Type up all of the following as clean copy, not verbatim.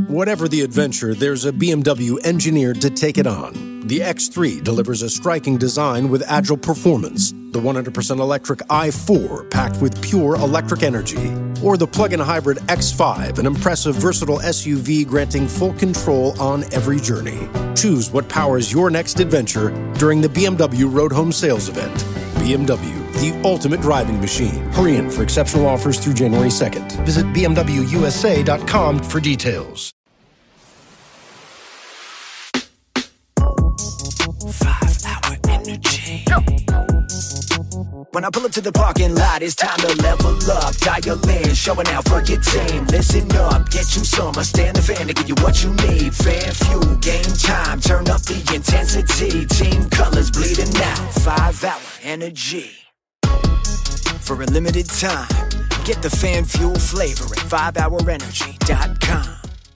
Whatever the adventure, there's a BMW engineered to take it on. The X3 delivers a striking design with agile performance. The 100% electric i4 packed with pure electric energy. Or the plug-in hybrid X5, an impressive, versatile SUV granting full control on every journey. Choose what powers your next adventure during the BMW Road Home Sales Event. BMW, the ultimate driving machine. Hurry in for exceptional offers through January 2nd. Visit bmwusa.com for details. 5-hour energy. When I pull up to the parking lot, it's time to level up. Dial in, showing out for your team. Listen up, get you some. I stand the fan to give you what you need. Fan fuel, game time. Turn up the intensity. Team colors bleeding out. 5-hour energy. For a limited time, get the fan fuel flavor at 5hourenergy.com.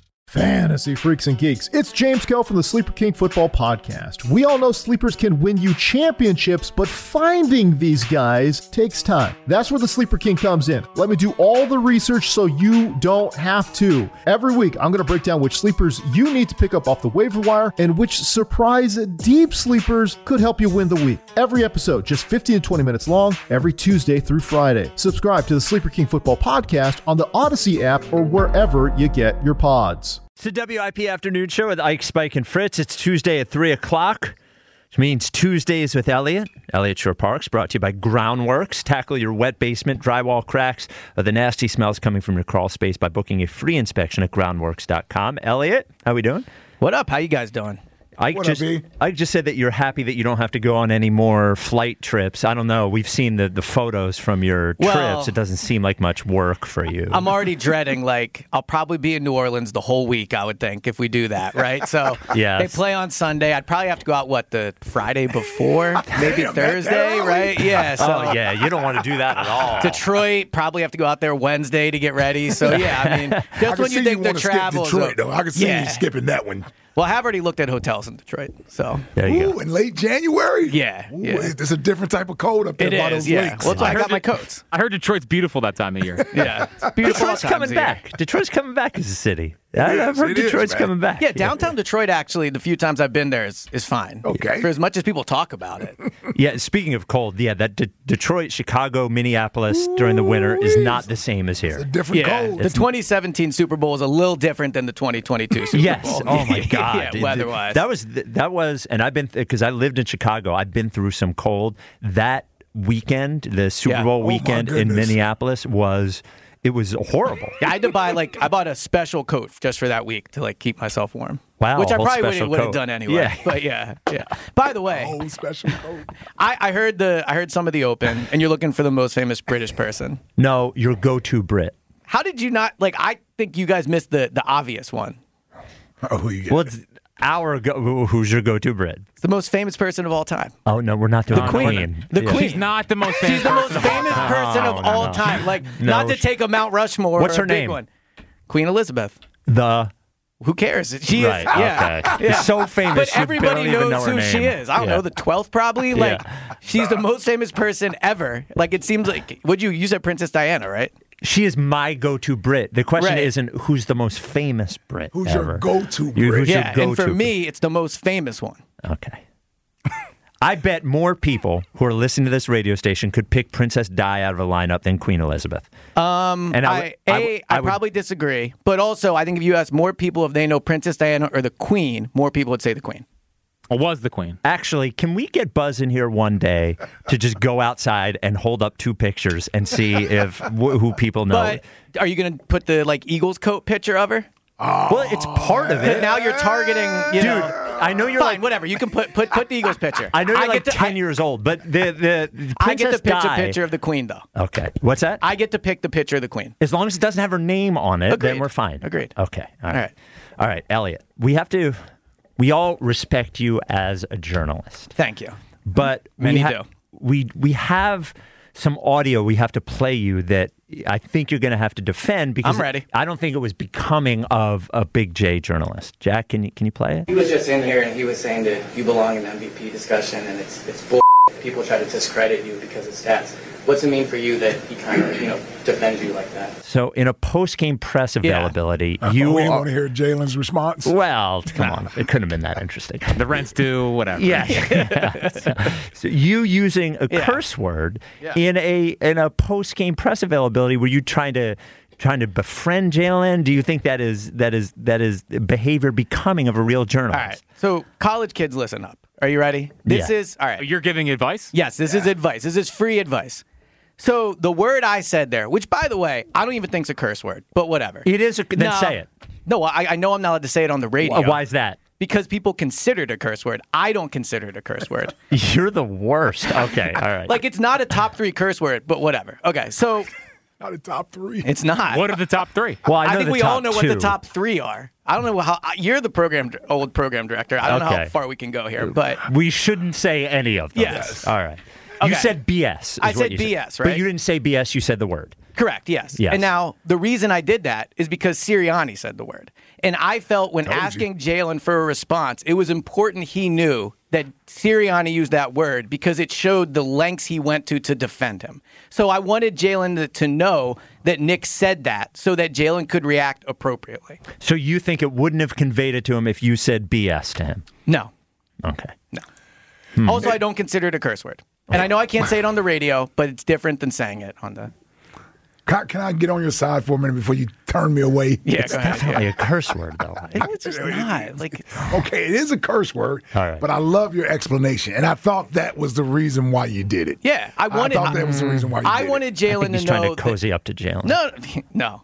Fantasy freaks and geeks, it's James Kell from the Sleeper King Football Podcast. We all know sleepers can win you championships, but finding these guys takes time. That's where the Sleeper King comes in. Let me do all the research so you don't have to. Every week, I'm going to break down which sleepers you need to pick up off the waiver wire and which surprise deep sleepers could help you win the week. Every episode, just 15 to 20 minutes long, every Tuesday through Friday. Subscribe to the Sleeper King Football Podcast on the Odyssey app or wherever you get your pods. It's the WIP Afternoon Show with Ike, Spike, and Fritz. It's Tuesday at 3 o'clock, which means Tuesdays with Elliot. Elliott Shore Parks, brought to you by Groundworks. Tackle your wet basement, drywall cracks, or the nasty smells coming from your crawl space by booking a free inspection at groundworks.com. Elliot, how we doing? What up? How you guys doing? Ike just said that you're happy that you don't have to go on any more flight trips. I don't know. We've seen the photos from your trips. It doesn't seem like much work for you. I'm already dreading, I'll probably be in New Orleans the whole week, I would think, if we do that, right? So they play on Sunday. I'd probably have to go out, the Friday before? Maybe Thursday, right? Yeah. So, you don't want to do that at all. Detroit, probably have to go out there Wednesday to get ready. So, yeah, I mean, just when you think the travel. Detroit, though. I can see you skipping that one. Well, I have already looked at hotels in Detroit, so. There you go. In late January? Yeah. It's a different type of cold up there by those lakes. Well, that's why I got my coats. I heard Detroit's beautiful that time of year. Yeah. It's beautiful. Detroit's coming back. Detroit's coming back as a city. I've heard Detroit's coming back. Yeah, downtown Detroit, actually, the few times I've been there is fine. Okay. For as much as people talk about it. Yeah, speaking of cold, that Detroit, Chicago, Minneapolis during the winter is not the same as here. It's a different cold. The 2017 Super Bowl is a little different than the 2022 Super Bowl. Yes. Oh, my God. Yeah, weather-wise. That was, and I've been, because I lived in Chicago, I've been through some cold. That weekend, the Super Bowl weekend in Minneapolis it was horrible. Yeah, I had to buy, I bought a special coat just for that week to, keep myself warm. Wow. Which I probably would have done anyway. Yeah. But yeah. By the way, special coat. I heard some of the Open, and you're looking for the most famous British person. No, your go-to Brit. How did you not, I think you guys missed the obvious one. Oh, who you get? Well, who's your go-to Brit? It's the most famous person of all time. Oh, no, we're not doing the Queen. The Queen. She's not the most famous. She's the most famous person of all time. Not to take a Mount Rushmore. What's or her a big name? One. Queen Elizabeth. Who cares? She right, is. Yeah. Okay. She's so famous. But everybody knows who she is. I don't know, the 12th probably. She's the most famous person ever. It seems like. You said Princess Diana, right? She is my go-to Brit. The question isn't who's the most famous Brit. Who's ever. your go-to Brit? Who's your go-to and for me, it's the most famous one. Okay. I bet more people who are listening to this radio station could pick Princess Di out of a lineup than Queen Elizabeth. I probably disagree. But also, I think if you ask more people if they know Princess Diana or the Queen, more people would say the Queen. Or was the Queen. Actually, can we get Buzz in here one day to just go outside and hold up two pictures and see if who people know? But are you going to put the Eagles coat picture of her? Well, it's part of it. Now you're targeting, Dude, I know you're fine, whatever. You can put the Eagles picture. I know you're 10 years old, but the I get to pick Di, a picture of the Queen, though. Okay. What's that? I get to pick the picture of the Queen. As long as it doesn't have her name on it, Agreed. then we're fine. Agreed. Okay. All right, Elliot. We all respect you as a journalist. Thank you. But Many do. We have some audio we have to play you that I think you're going to have to defend because I'm ready. I don't think it was becoming of a Big J journalist. Jack, can you play it? He was just in here and he was saying that you belong in the MVP discussion and it's bull People try to discredit you because of stats. What's it mean for you that he kind of, defends you like that? So in a post-game press availability, we want to hear Jalen's response. Well, come on. It couldn't have been that interesting. The rent's due, whatever. Yeah. So you using a curse word in a post-game press availability, were you trying to befriend Jalen? Do you think that is behavior becoming of a real journalist? All right. So college kids, listen up. Are you ready? This is all right. You're giving advice? Yes, this is advice. This is free advice. So the word I said there, which by the way, I don't even think is a curse word, but whatever. It is. Then say it. No, I know I'm not allowed to say it on the radio. Why is that? Because people consider it a curse word. I don't consider it a curse word. You're the worst. Okay, all right. Like, it's not a top 3 curse word, but whatever. Okay, so... Not a top 3. It's not. What are the top 3? Well, I think we all know 2. what the top 3 are. I don't know how... You're the old program director. I don't know how far we can go here, but... We shouldn't say any of them. Yes. All right. Okay. You said BS. I said BS, right? But you didn't say BS, you said the word. Correct, yes. And now, the reason I did that is because Sirianni said the word. And I felt when asking Jalen for a response, it was important he knew that Sirianni used that word because it showed the lengths he went to defend him. So I wanted Jalen to know that Nick said that so that Jalen could react appropriately. So you think it wouldn't have conveyed it to him if you said BS to him? No. Okay. No. Also, I don't consider it a curse word. And I know I can't say it on the radio, but it's different than saying it on the... Can I get on your side for a minute before you turn me away? Yeah, it's definitely a curse word, though. It's just not. Okay, it is a curse word, all right. But I love your explanation, and I thought that was the reason why you did it. Yeah, I thought that was the reason why you did it. I wanted Jalen to know. He's trying to cozy up to Jalen. No.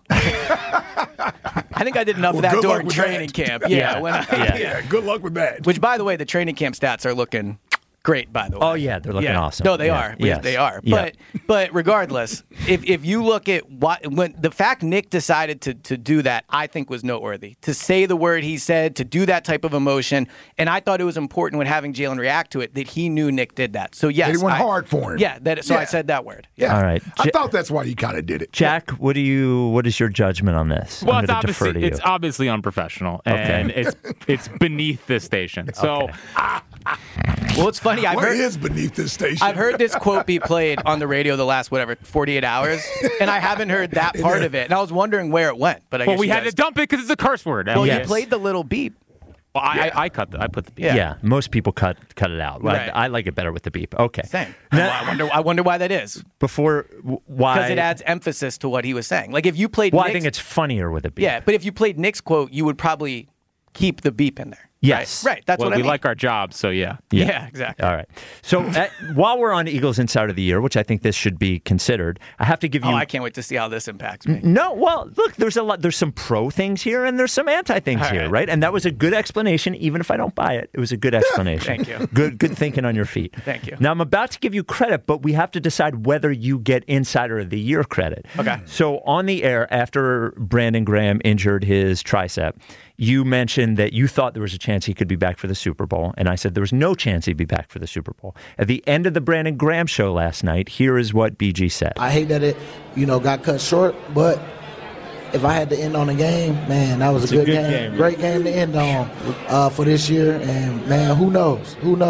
I think I did enough of that during training camp. Yeah, good luck with that. Which, by the way, the training camp stats are looking great, by the way. Oh, yeah, they're looking awesome. No, they are. Yes. They are. Yeah. But regardless, if you look at when the fact Nick decided to do that, I think was noteworthy. To say the word he said, to do that type of emotion, and I thought it was important when having Jalen react to it that he knew Nick did that. So, yes. He went hard for him. Yeah, I said that word. Yeah. All right. I thought that's why you kind of did it. Jack, what is your judgment on this? Well, it's obviously unprofessional, and it's beneath this station. So... Well, it's funny. What is beneath this station? I've heard this quote be played on the radio the last 48 hours, and I haven't heard that part of it. And I was wondering where it went. But we had to dump it because it's a curse word. Well, you played the little beep. Well, I put the beep. Yeah, most people cut it out. Right. I like it better with the beep. Okay. Same. I wonder why that is. Why? Because it adds emphasis to what he was saying. Like if you played. Well, I think it's funnier with a beep. Yeah, but if you played Nick's quote, you would probably keep the beep in there. Yes. Right. That's what I mean. We like our jobs, so yeah. Yeah, exactly. All right. So while we're on Eagles Insider of the Year, which I think this should be considered, I have to give you... Oh, I can't wait to see how this impacts me. No, well, look, there's some pro things here and there's some anti things here, right? And that was a good explanation, even if I don't buy it. It was a good explanation. Thank you. Good thinking on your feet. Thank you. Now, I'm about to give you credit, but we have to decide whether you get Insider of the Year credit. Okay. So on the air, after Brandon Graham injured his tricep, you mentioned that you thought there was a chance he could be back for the Super Bowl, and I said there was no chance he'd be back for the Super Bowl. At the end of the Brandon Graham show last night, here is what BG said. I hate that it, got cut short, but if I had to end on a game, man, that was a good game. Great game to end on for this year, and man, who knows?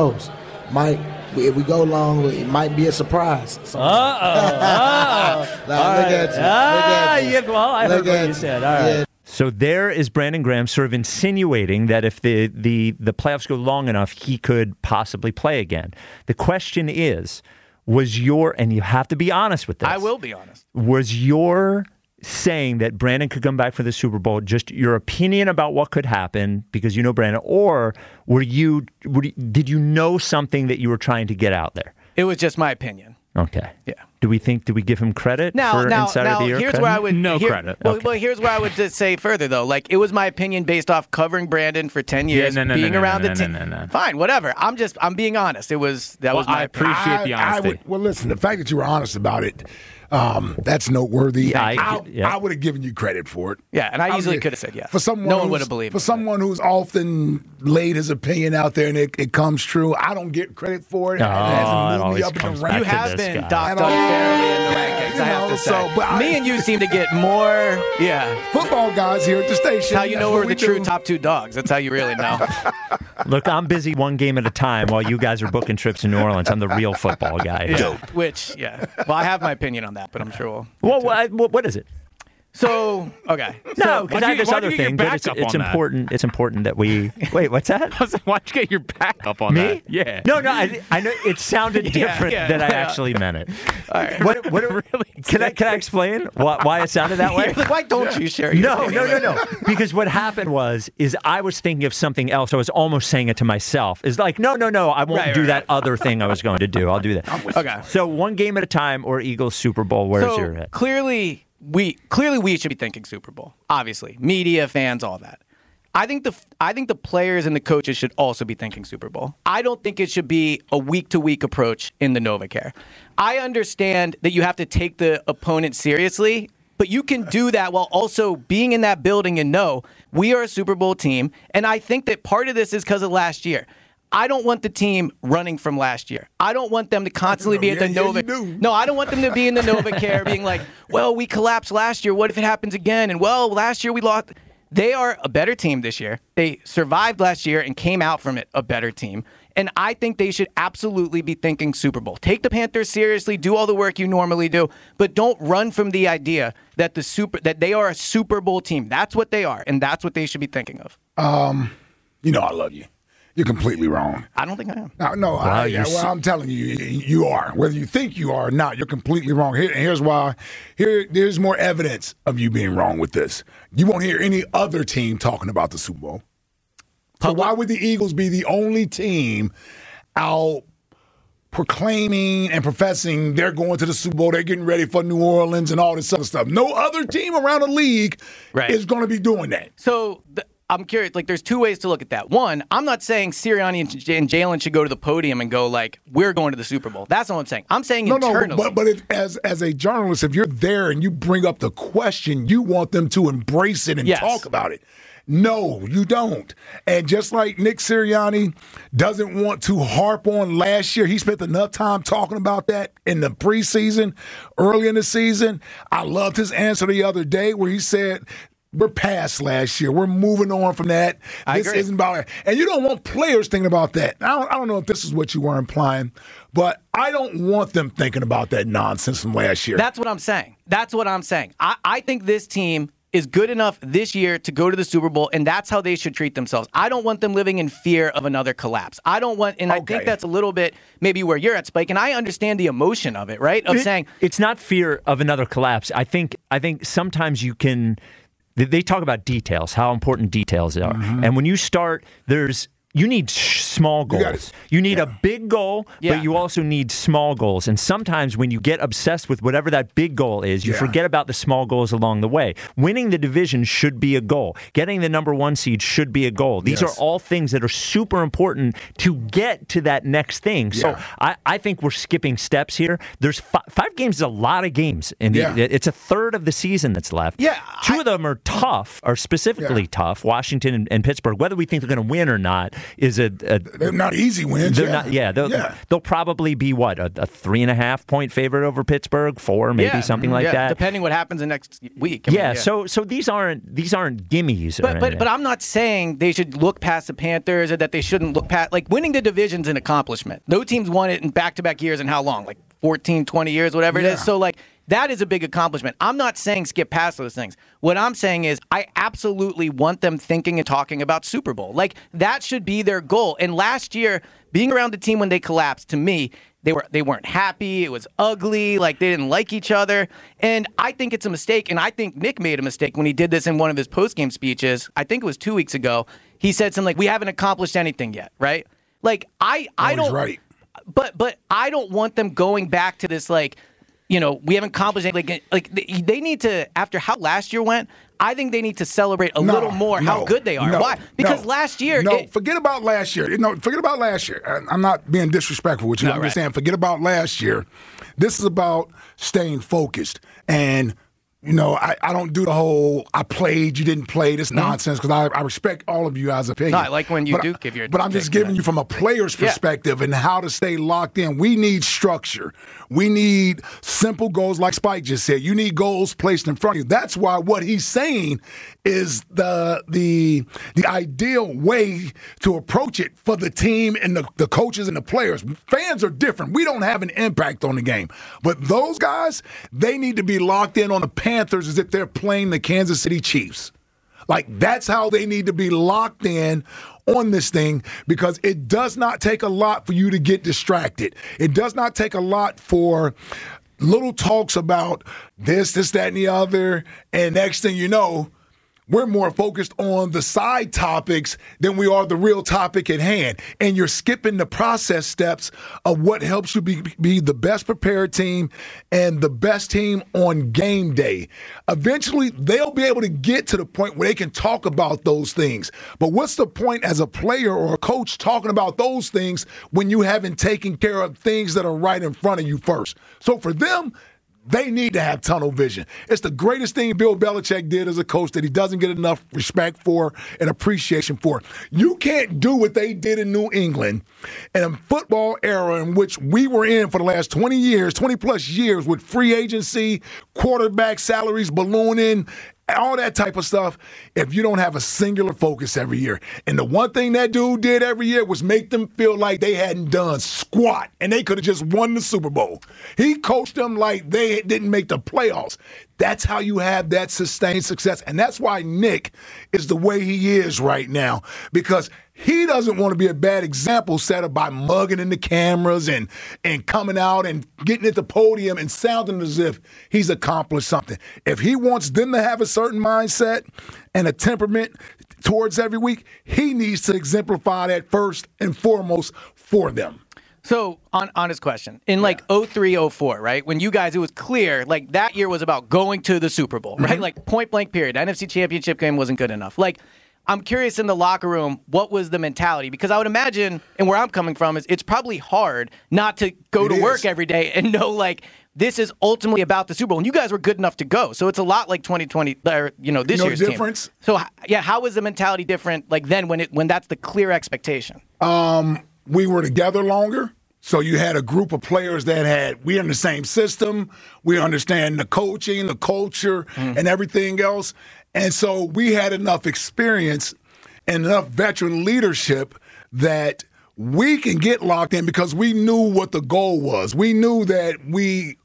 If we go long, it might be a surprise. So. Look at you. Well, I heard what you said. All right. Yeah. So there is Brandon Graham sort of insinuating that if the playoffs go long enough, he could possibly play again. The question is, and you have to be honest with this. I will be honest. Was your saying that Brandon could come back for the Super Bowl just your opinion about what could happen because you know Brandon, or did you know something that you were trying to get out there? It was just my opinion. Okay. Yeah. Do we give him credit for Insider of the Year? Here's credit? where I would credit. Well, here's where I would just say further though. Like it was my opinion based off covering Brandon for 10 years, being around the team. Fine, whatever. I'm being honest. That was my I appreciate the honesty. Listen, the fact that you were honest about it, that's noteworthy. Yeah, I would have given you credit for it. Yeah, and I easily could have said yes. For someone no one would have believed me. For someone who's often laid his opinion out there and it comes true, I don't get credit for it. You have been docked unfairly in the rankings, I have to say. Me and you seem to get more, football guys here at the station. That's how you know we're the true top two dogs. That's how you really know. Look, I'm busy one game at a time while you guys are booking trips to New Orleans. I'm the real football guy. Yeah. Well, I have my opinion on that, but I'm sure we'll. What is it? So, okay. No, because I have this other thing, but it's important. It's important that we. Wait, what's that? Why'd you get your back up on Me? that? Yeah. No, I know it sounded different than I actually meant it. All right. What really? Can I explain why it sounded that way? Why don't you share? No. Because what happened is I was thinking of something else. I was almost saying it to myself. It's like, no, I won't do that other thing I was going to do. I'll do that. Okay. So one game at a time or Eagles Super Bowl. Where's your head? Clearly we should be thinking Super Bowl. Obviously, media, fans, all that. I think the players and the coaches should also be thinking Super Bowl. I don't think it should be a week-to-week approach in the NovaCare. I understand that you have to take the opponent seriously, but you can do that while also being in that building and know we are a Super Bowl team. And I think that part of this is because of last year. I don't want the team running from last year. I don't want them to constantly be at the Nova. No, I don't want them to be in the NovaCare being like, well, we collapsed last year. What if it happens again? And, well, last year we lost. They are a better team this year. They survived last year and came out from it a better team. And I think they should absolutely be thinking Super Bowl. Take the Panthers seriously. Do all the work you normally do. But don't run from the idea that that they are a Super Bowl team. That's what they are, and that's what they should be thinking of. I love you. You're completely wrong. I don't think I am. No, I'm telling you, you are. Whether you think you are or not, you're completely wrong. Here's why. There's more evidence of you being wrong with this. You won't hear any other team talking about the Super Bowl. So why would the Eagles be the only team out proclaiming and professing they're going to the Super Bowl, they're getting ready for New Orleans and all this other stuff? No other team around the league is going to be doing that. So I'm curious, there's two ways to look at that. One, I'm not saying Sirianni and Jalen should go to the podium and go we're going to the Super Bowl. That's not what I'm saying. I'm saying internally. No, but as a journalist, if you're there and you bring up the question, you want them to embrace it and talk about it. No, you don't. And just like Nick Sirianni doesn't want to harp on last year, he spent enough time talking about that in the preseason, early in the season. I loved his answer the other day where he said, we're past last year. We're moving on from that. This isn't about it. And you don't want players thinking about that. I don't know if this is what you were implying, but I don't want them thinking about that nonsense from last year. That's what I'm saying. I think this team is good enough this year to go to the Super Bowl, and that's how they should treat themselves. I don't want them living in fear of another collapse. I think that's a little bit maybe where you're at, Spike, and I understand the emotion of it, right? Of saying it's not fear of another collapse. I think sometimes you can. They talk about details, how important details are. Mm-hmm. And when you start, you need small goals. You need a big goal, but you also need small goals. And sometimes when you get obsessed with whatever that big goal is, you forget about the small goals along the way. Winning the division should be a goal. Getting the number 1 seed should be a goal. These are all things that are super important to get to that next thing. So I think we're skipping steps here. There's 5 games is a lot of games. It's a third of the season that's left. Yeah, 2 of them are tough, are specifically tough, Washington and Pittsburgh. Whether we think they're going to win or not is they're not easy wins. They're not. They'll probably be a 3.5 point favorite over Pittsburgh, 4 maybe something like that, depending what happens the next week. So these aren't gimmies. But I'm not saying they should look past the Panthers or that they shouldn't look past winning the division's an accomplishment. No teams won it in back-to-back years in how long? 14, 20 years, whatever it is. So that is a big accomplishment. I'm not saying skip past those things. What I'm saying is I absolutely want them thinking and talking about Super Bowl. That should be their goal. And last year, being around the team when they collapsed, to me, they weren't happy. It was ugly. They didn't like each other. And I think it's a mistake. And I think Nick made a mistake when he did this in one of his postgame speeches. I think it was 2 weeks ago. He said something we haven't accomplished anything yet, right? I don't. He's right. But I don't want them going back to this we haven't accomplished anything. They need to, after how last year went, I think they need to celebrate a little more how good they are. Why? Because last year... forget about last year. Forget about last year. I'm not being disrespectful with you. I'm just saying, forget about last year. This is about staying focused. And I don't do the whole I played, you didn't play this nonsense because I respect all of you guys' opinion. No, I like when you give your But I'm just giving you from a player's perspective and how to stay locked in. We need structure. We need simple goals like Spike just said. You need goals placed in front of you. That's why what he's saying is the ideal way to approach it for the team and the coaches and the players. Fans are different. We don't have an impact on the game. But those guys, they need to be locked in on the Panthers as if they're playing the Kansas City Chiefs. Like, that's how they need to be locked in on this thing, because it does not take a lot for you to get distracted. It does not take a lot for little talks about this, that, and the other, and next thing you know, we're more focused on the side topics than we are the real topic at hand. And you're skipping the process steps of what helps you be the best prepared team and the best team on game day. Eventually, they'll be able to get to the point where they can talk about those things. But what's the point as a player or a coach talking about those things when you haven't taken care of things that are right in front of you first? So for them, they need to have tunnel vision. It's the greatest thing Bill Belichick did as a coach that he doesn't get enough respect for and appreciation for. You can't do what they did in New England in a football era in which we were in for the last 20 years, 20-plus years, with free agency, quarterback salaries ballooning, all that type of stuff, if you don't have a singular focus every year. And the one thing that dude did every year was make them feel like they hadn't done squat and they could have just won the Super Bowl. He coached them like they didn't make the playoffs. That's how you have that sustained success. And that's why Nick is the way he is right now, because he doesn't want to be a bad example set up by mugging in the cameras and coming out and getting at the podium and sounding as if he's accomplished something. If he wants them to have a certain mindset and a temperament towards every week, he needs to exemplify that first and foremost for them. So, on his question, in 03, 04, right, when you guys, it was clear, like, that year was about going to the Super Bowl, right? Mm-hmm. Like, point blank period. NFC Championship game wasn't good enough. Like, I'm curious in the locker room, what was the mentality? Because I would imagine, and where I'm coming from, is it's probably hard not to go to work every day and know, like, this is ultimately about the Super Bowl. And you guys were good enough to go. So it's a lot like 2020, this year's the difference? Team. So, yeah, how was the mentality different, like, then when that's the clear expectation? We were together longer. So you had a group of players we're in the same system. We understand the coaching, the culture, and everything else. And so we had enough experience and enough veteran leadership that we can get locked in because we knew what the goal was. We knew that we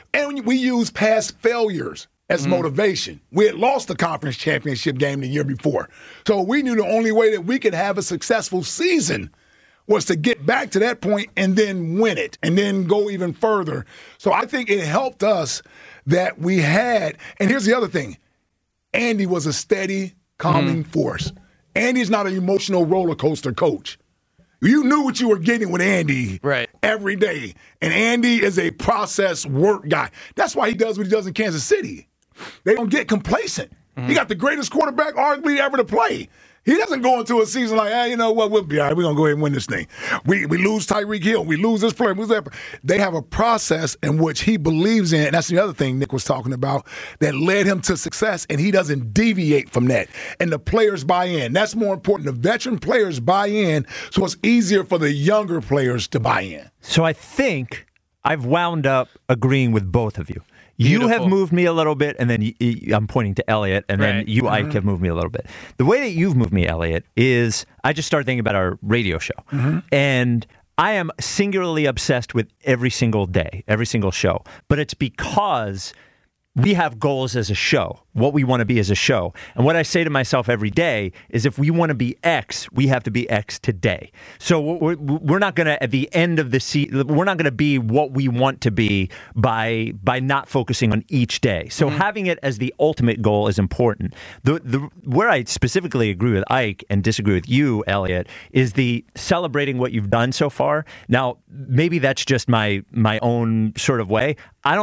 used past failures as motivation. We had lost the conference championship game the year before. So we knew the only way that we could have a successful season was to get back to that point and then win it and then go even further. So I think it helped us that we had, and here's the other thing, Andy was a steady, calming force. Andy's not an emotional roller coaster coach. You knew what you were getting with Andy every day. And Andy is a process work guy. That's why he does what he does in Kansas City. They don't get complacent. He got the greatest quarterback arguably ever to play. He doesn't go into a season like, hey, you know what, we'll be all right. We're going to go ahead and win this thing. We lose Tyreek Hill. We lose this player. We lose that. They have a process in which he believes in, and that's the other thing Nick was talking about, that led him to success, and he doesn't deviate from that. And the players buy in. That's more important. The veteran players buy in, so it's easier for the younger players to buy in. So I think I've wound up agreeing with both of you. Beautiful. You have moved me a little bit, and then I'm pointing to Elliot, and then you, Ike, have moved me a little bit. The way that you've moved me, Elliot, is I just started thinking about our radio show. And I am singularly obsessed with every single day, every single show. But it's because we have goals as a show, what we want to be as a show. And what I say to myself every day is if we want to be X, we have to be X today. So we're not going to, at the end of the season, we're not going to be what we want to be by not focusing on each day. So having it as the ultimate goal is important. Where I specifically agree with Ike and disagree with you, Elliot, is the celebrating what you've done so far. Now, maybe that's just my own sort of way.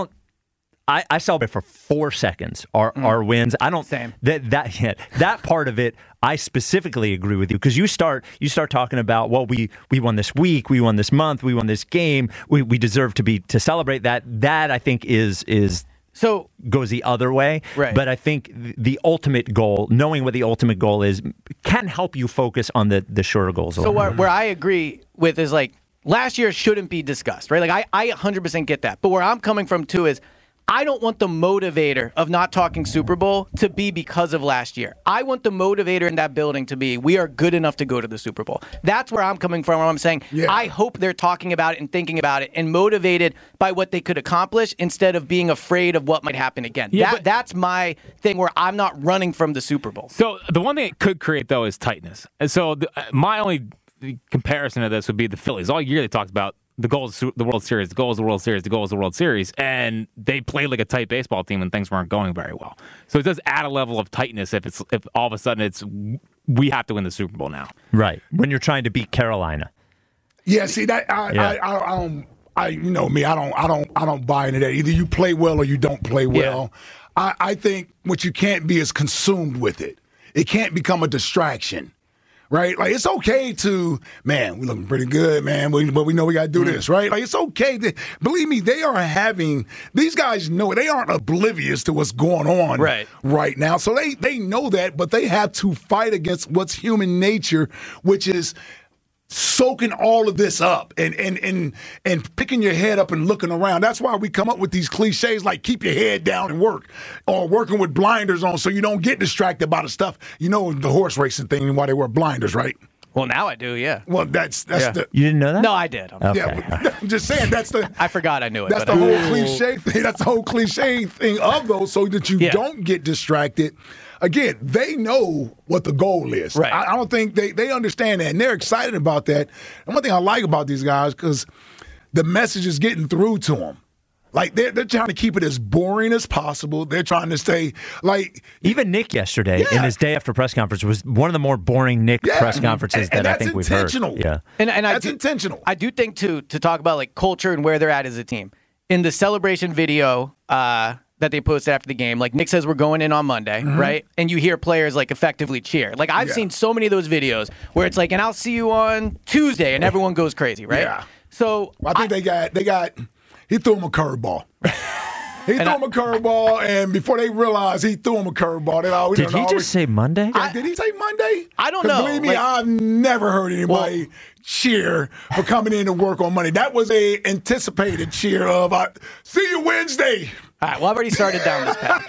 I celebrate for 4 seconds our wins. I don't. Same. That part of it, I specifically agree with you because you start talking about, well, we won this week, we won this month, we won this game, we deserve to celebrate that. That I think is goes the other way. Right. But I think the ultimate goal, knowing what the ultimate goal is, can help you focus on the shorter goals. So where I agree with is like last year shouldn't be discussed, right? Like I 100% get that. But where I'm coming from too is I don't want the motivator of not talking Super Bowl to be because of last year. I want the motivator in that building to be, we are good enough to go to the Super Bowl. That's where I'm coming from, where I'm saying, I hope they're talking about it and thinking about it and motivated by what they could accomplish instead of being afraid of what might happen again. That's my thing where I'm not running from the Super Bowl. So the one thing it could create, though, is tightness. And so my only comparison to this would be the Phillies. All year they talked about the goal is the World Series, the goal is the World Series, the goal is the World Series, and they played like a tight baseball team and things weren't going very well. So it does add a level of tightness if all of a sudden we have to win the Super Bowl now. Right. When you're trying to beat Carolina. Yeah, see that you know me, I don't buy into that. Either you play well or you don't play well. Yeah. I think what you can't be is consumed with it. It can't become a distraction. Right? Like, it's okay to, man, we looking pretty good, man, but we know we got to do this, right? Like, it's okay. Believe me, these guys know it. They aren't oblivious to what's going on right now. So they know that, but they have to fight against what's human nature, which is soaking all of this up and picking your head up and looking around. That's why we come up with these cliches like keep your head down and work, or working with blinders on so you don't get distracted by the stuff. You know the horse racing thing and why they wear blinders, right? Well, now I do, yeah. Well, that's the... You didn't know that? No, I did. Okay. Yeah, I'm just saying that's the... I forgot I knew it. That's the whole cliche thing. That's the whole cliche thing of those so that you don't get distracted. Again, they know what the goal is. Right. I don't think they understand that, and they're excited about that. And one thing I like about these guys, because the message is getting through to them. Like, they're trying to keep it as boring as possible. They're trying to stay, like... Even Nick yesterday, in his day after press conference, was one of the more boring Nick press conferences that I think we've heard. Yeah. And that's intentional. I do think, too, to talk about, like, culture and where they're at as a team. In the celebration video... that they posted after the game. Like Nick says, we're going in on Monday, right? And you hear players like effectively cheer. Like I've seen so many of those videos where it's like, and I'll see you on Tuesday, and everyone goes crazy, right? Yeah. So I think he threw him a curveball. He threw him a curveball, and before they realized he threw him a curveball, did he just say Monday? Did he say Monday? I don't know. Believe me, I've never heard anybody cheer for coming in to work on Monday. That was a anticipated cheer of see you Wednesday. All right, well, I've already started down this path.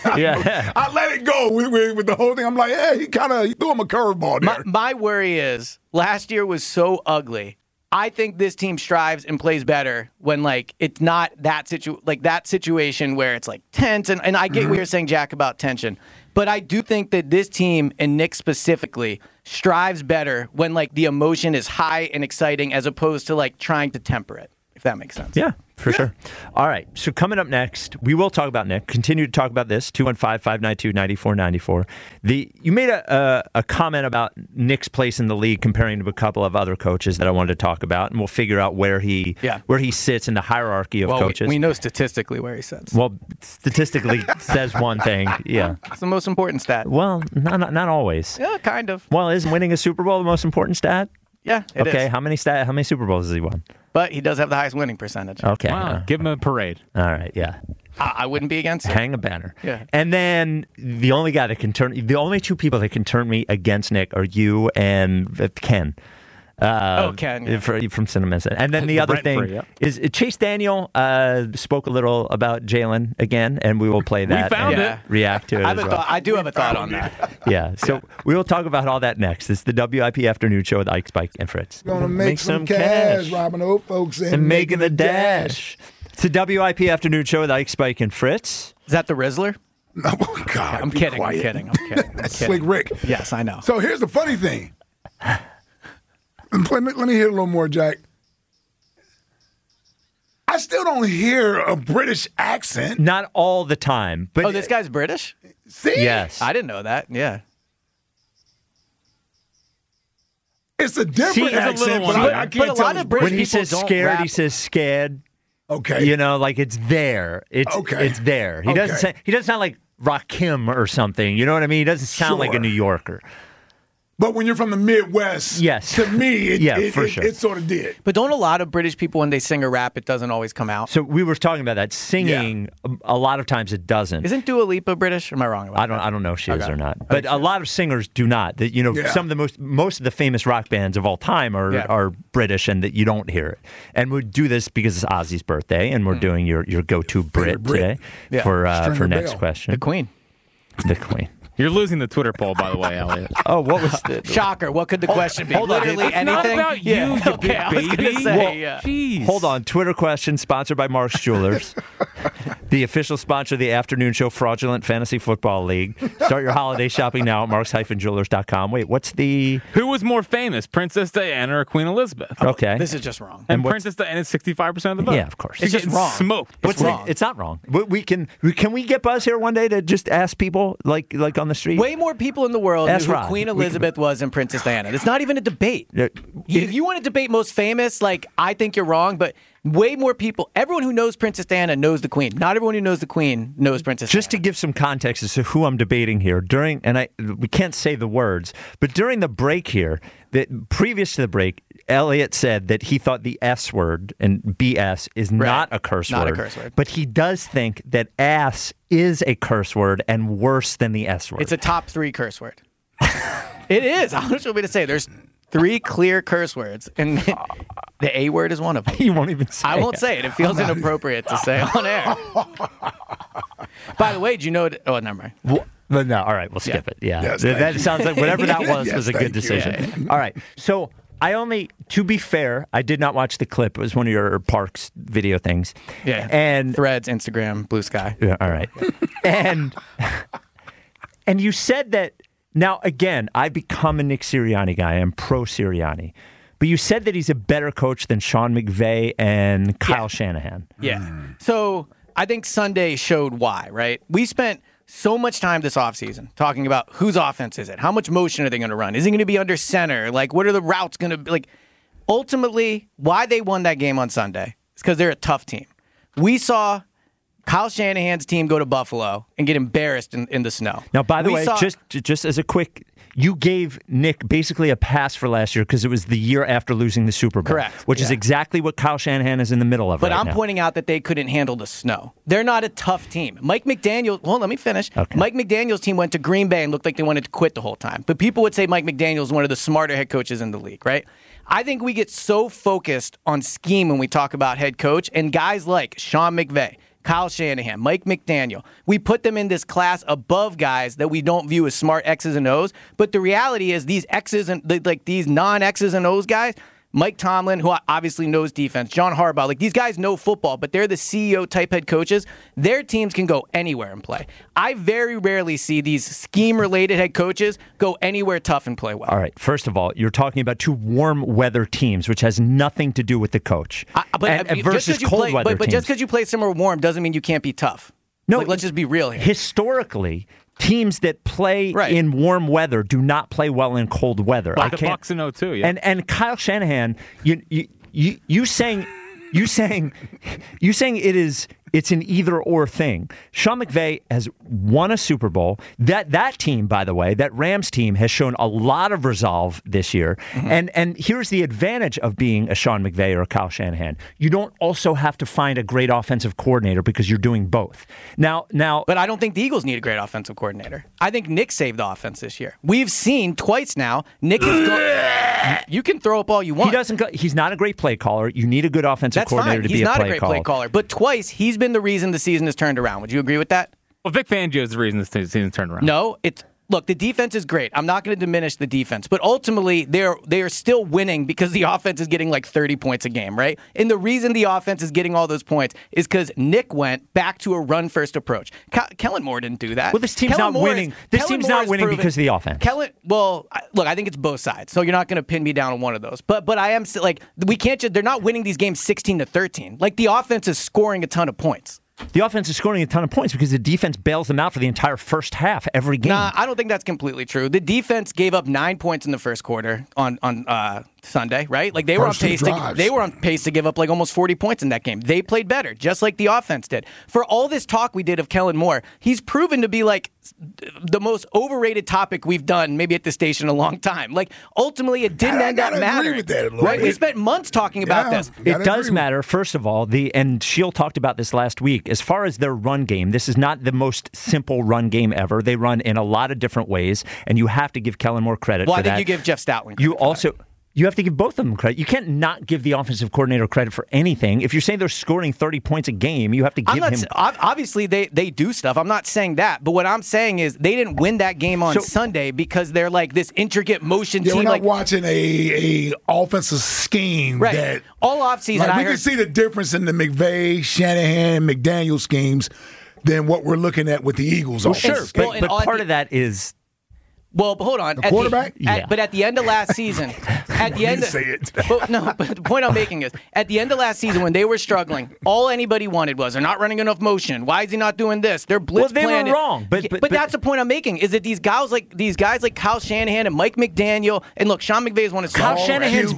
I let it go with the whole thing. I'm like, he threw him a curveball there. My worry is last year was so ugly. I think this team strives and plays better when like it's not that situation where it's like tense. And I get what you're saying, Jack, about tension. But I do think that this team, and Nick specifically, strives better when like the emotion is high and exciting as opposed to like trying to temper it, if that makes sense. Yeah, for sure. All right, so coming up next, we will talk about Nick. Continue to talk about this, 215-592-9494. You made a comment about Nick's place in the league comparing to a couple of other coaches that I wanted to talk about, and we'll figure out where he sits in the hierarchy of coaches. We know statistically where he sits. Well, statistically says one thing, It's the most important stat. Well, not always. Yeah, kind of. Well, isn't winning a Super Bowl the most important stat? Yeah, it is. Okay, how many Super Bowls has he won? But he does have the highest winning percentage. Okay. Wow. Give him a parade. All right, yeah. I wouldn't be against it. Hang a banner. Yeah. And then the only two people that can turn me against Nick are you and Ken. Ken. Yeah. From Cinema. And then the other thing is Chase Daniel spoke a little about Jalen again, and we will play that and react to it I do have a thought on that. Yeah, so we will talk about all that next. It's the WIP Afternoon Show with Ike, Spike, and Fritz. Gonna make some cash, robbing old folks and making the dash. It's the WIP Afternoon Show with Ike, Spike, and Fritz. Is that the Rizzler? Oh, God. I'm kidding. Slick Rick. Yes, I know. So here's the funny thing. Let me hear a little more, Jack. I still don't hear a British accent. Not all the time. But this guy's British? See? Yes. I didn't know that. Yeah. It's a different accent, but I can't but a lot of British when he people says don't scared, rap. he says scared. Okay. You know, like it's there. It's there. He doesn't sound like Rakim or something. You know what I mean? He doesn't sound like a New Yorker. But when you're from the Midwest, yes. to me, sure. it sort of did. But don't a lot of British people, when they sing or rap, it doesn't always come out? So we were talking about that. Singing, a lot of times it doesn't. Isn't Dua Lipa British? Am I wrong about that? I don't know if she is or not. But a lot of singers do not. Some of the most of the famous rock bands of all time are British, and that you don't hear it. And we do this because it's Ozzy's birthday, and we're doing your go-to Brit today for next question. The Queen. The Queen. You're losing the Twitter poll, by the way, Elliot. Oh, what was the shocker? What could the question be? Literally it's anything. Not about you, you big baby. I was gonna say, Jeez. Hold on. Twitter question sponsored by Mark's Jewelers, the official sponsor of the afternoon show Fraudulent Fantasy Football League. Start your holiday shopping now at marks-jewelers.com. Wait, what's the? Who was more famous, Princess Diana or Queen Elizabeth? Okay, this is just wrong. And Princess Diana is 65% of the vote. Yeah, of course. It's just wrong. Smoked. It's wrong. It's not wrong. Can we get Buzz here one day to just ask people like on the street? Way more people in the world knew who Queen Elizabeth was and Princess Diana. It's not even a debate. If you want to debate most famous, I think you're wrong, but way more people, everyone who knows Princess Diana knows the Queen. Not everyone who knows the Queen knows Princess Diana. Just to give some context as to who I'm debating here, we can't say the words, but during the break here, previous to the break, Elliot said that he thought the S word and BS is not a curse word. Not a curse word. But he does think that ass is a curse word and worse than the S word. It's a top 3 curse word. It is. I don't know what you want me to say. There's 3 clear curse words, and the A word is one of them. You won't even say it. I won't say it. It feels inappropriate to say on air. By the way, do you know it? Oh, never mind. But no, all right, we'll skip it. Yeah, yes, that sounds like whatever that was a good decision. Yeah. All right, so to be fair, I did not watch the clip. It was one of your Parks video things. Yeah, and Threads, Instagram, Blue Sky. Yeah, all right, and you said that. Now again, I become a Nick Sirianni guy. I'm pro Sirianni. But you said that he's a better coach than Sean McVay and Kyle Shanahan. Yeah. So I think Sunday showed why, right? We spent so much time this offseason talking about whose offense is it? How much motion are they going to run? Is it going to be under center? What are the routes going to be? Ultimately, why they won that game on Sunday is because they're a tough team. We saw Kyle Shanahan's team go to Buffalo and get embarrassed in the snow. Now, by the way, just as a quick, you gave Nick basically a pass for last year because it was the year after losing the Super Bowl. Correct. Which is exactly what Kyle Shanahan is in the middle of But right I'm now. pointing out that they couldn't handle the snow. They're not a tough team. Mike McDaniel, well, let me finish. Okay. Mike McDaniel's team went to Green Bay and looked like they wanted to quit the whole time. But people would say Mike McDaniel is one of the smarter head coaches in the league, right? I think we get so focused on scheme when we talk about head coach, and guys like Sean McVay, Kyle Shanahan, Mike McDaniel. We put them in this class above guys that we don't view as smart X's and O's. But the reality is these X's and these non-X's and O's guys, Mike Tomlin, who obviously knows defense, John Harbaugh, these guys know football, but they're the CEO-type head coaches. Their teams can go anywhere and play. I very rarely see these scheme-related head coaches go anywhere tough and play well. All right, first of all, you're talking about 2 warm weather teams, which has nothing to do with the coach. Versus cold weather teams. But just because you play somewhere warm doesn't mean you can't be tough. No, let's just be real here. Historically, teams that play in warm weather do not play well in cold weather. Like the Bucks in 2002, yeah. And Kyle Shanahan, you saying it's an either-or thing. Sean McVay has won a Super Bowl. That team, by the way, that Rams team, has shown a lot of resolve this year. Mm-hmm. And here's the advantage of being a Sean McVay or a Kyle Shanahan. You don't also have to find a great offensive coordinator because you're doing both. Now, but I don't think the Eagles need a great offensive coordinator. I think Nick saved the offense this year. We've seen twice now, Nick has you can throw up all you want. He's not a great play caller. You need a good offensive coordinator to be a play caller. He's not a great play caller. But twice, he's been the reason the season has turned around. Would you agree with that? Well, Vic Fangio is the reason the season turned around. No, look, the defense is great. I'm not going to diminish the defense, but ultimately they are still winning because the offense is getting 30 points a game, right? And the reason the offense is getting all those points is because Nick went back to a run-first approach. Kellen Moore didn't do that. Well, this team's not winning. This team's not winning because of the offense. Look, I think it's both sides, so you're not going to pin me down on one of those. But I am we can't just. They're not winning these games 16-13. The offense is scoring a ton of points. The offense is scoring a ton of points because the defense bails them out for the entire first half every game. Nah, I don't think that's completely true. The defense gave up 9 points in the first quarter on Sunday, right? Like they were on pace to give up like almost 40 points in that game. They played better, just like the offense did. For all this talk we did of Kellen Moore, he's proven to be like the most overrated topic we've done maybe at the station in a long time. Like ultimately it didn't end up mattering. Right? We spent months talking about this. It does matter, first of all, and Shield talked about this last week. As far as their run game, this is not the most simple run game ever. They run in a lot of different ways, and you have to give Kellen Moore credit for that. Well, I think you give Jeff Stoutland credit. You have to give both of them credit. You can't not give the offensive coordinator credit for anything. If you're saying they're scoring 30 points a game, you have to give him... Obviously, they do stuff. I'm not saying that. But what I'm saying is they didn't win that game on Sunday because they're like this intricate motion team. We're not watching a offensive scheme that... All offseason, we can see the difference in the McVay, Shanahan, McDaniel schemes than what we're looking at with the Eagles. Well, sure, but part of that is... Well, but hold on. The quarterback? But at the end of last season, but the point I'm making is, at the end of last season when they were struggling, all anybody wanted was, they're not running enough motion. Why is he not doing this? They're blitz planning. Well, they were wrong. But that's the point I'm making, is that these guys like Kyle Shanahan and Mike McDaniel, and look, Sean McVay is one of Kyle Shanahan's